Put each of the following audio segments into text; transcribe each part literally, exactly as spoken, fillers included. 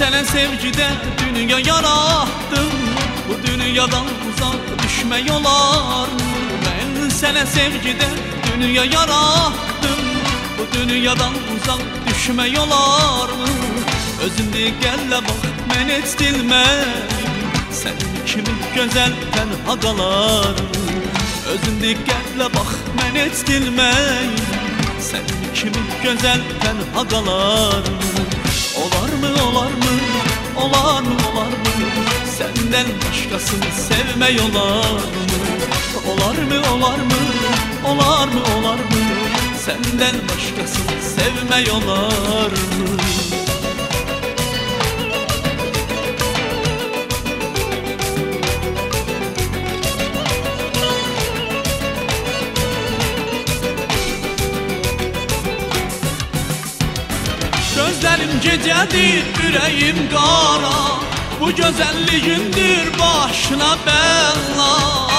sənə sevgidə dünya yarattım. Bu dünyadan uzaq düşmək olarmı? Mən sənə sevgidə dünya yarattım. Bu dünyadan uzaq düşmək olarmı? Özündə gəllə bax, mən heç bilməyim sənin kimi gözəl tənha qalarmı? Özündə gəllə bax, mən heç bilməyim sənin kimi gözəl tənha qalarmı? Olarmı, olarmı, olarmı, olarmı? Səndən başqasını sevmək olarmı? Olarmı, olarmı, olarmı, olarmı? Səndən başqasını sevmək olarmı? Gözlərim gecədir, ürəyim qara. Bu gözəlliyindir başına bəla.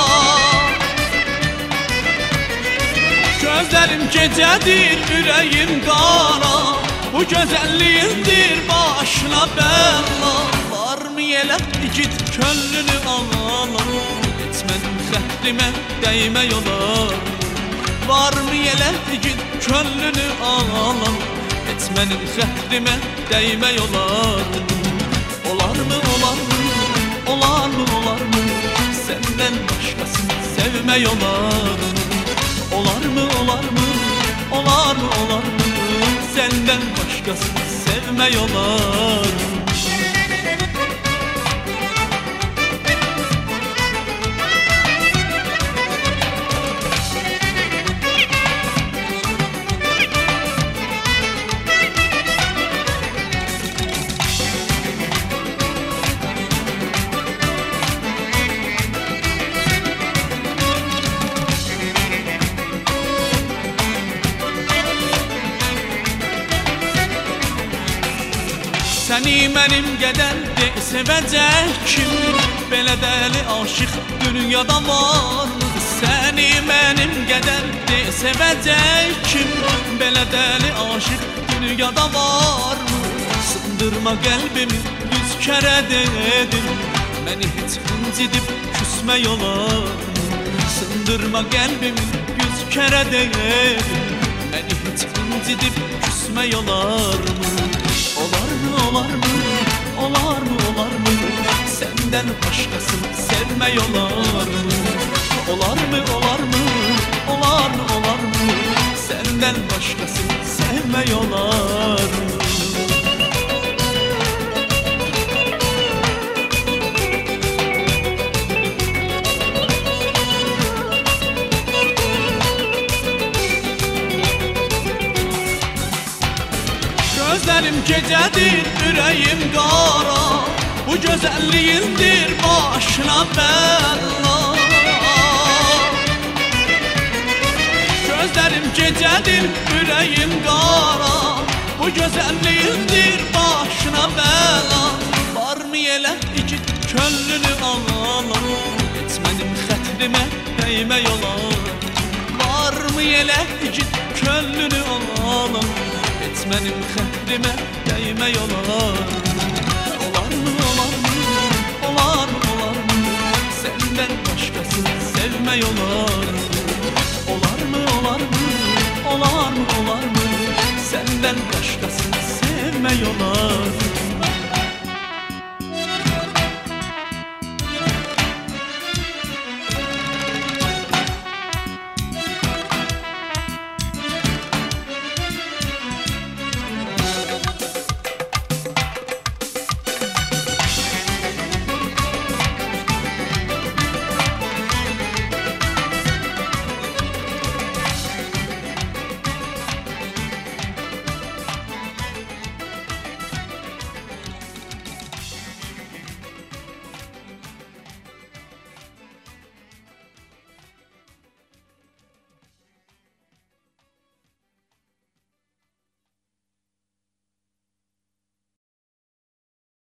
Gözlərim gecədir, ürəyim qara. Bu gözəlliyindir başına bəla. Varmı elə igid könlünü ala? Etmədim xətrimə dəymək olar. Varmı elə igid könlünü ala? Etmənin xətrimə dəymək olar. Olarmı, olarmı, olarmı, olarmı? Səndən başqasını sevmək olar. Olarmı, olarmı, olarmı, olarmı? Səndən başqasını sevmək olar. Səni mənim qədər de sevəcək kim? Belə dəli aşıq dünyada varmı? Səni mənim qədər de sevəcək kim? Belə dəli aşıq dünyada varmı? Sındırma qəlbimi yüz kərə dedim, məni heç incidib küsmək olarmı? Sındırma qəlbimi yüz kərə dedim, məni heç incidib küsmək olarmı? Olarmı, olarmı, olarmı, olarmı? Səndən başqasını sevmək olarmı? Olarmı, olarmı, olarmı, olarmı? Səndən başqasını sevmək olarmı? Gözlərim gecədir, ürəyim qara. Bu gözəlliyindir başına bəla. Gözlərim gecədir, ürəyim qara. Bu gözəlliyindir başına bəla. Varmı elə igid könlünü ala? Etmədim xətrimə dəymək olar. Varmı elə igid könlünü ala? Etmənim xətrimə dəymək olar. Olarmı, olarmı, olarmı, olarmı? Səndən başqasını sevmək olar. Olarmı, olarmı, olarmı, olarmı? Səndən başqasını sevmək olar.